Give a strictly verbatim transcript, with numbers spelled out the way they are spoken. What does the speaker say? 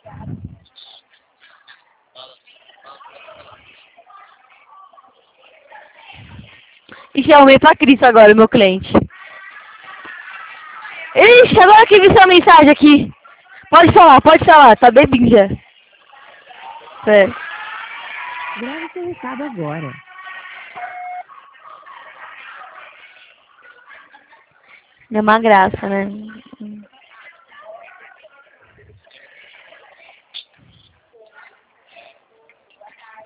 Ixi, arrumei pra Cris agora, meu cliente. Ixi, agora que vi sua mensagem aqui. Pode falar, pode falar, tá bebinho já. É. Grave seu recado agora. É uma graça, né?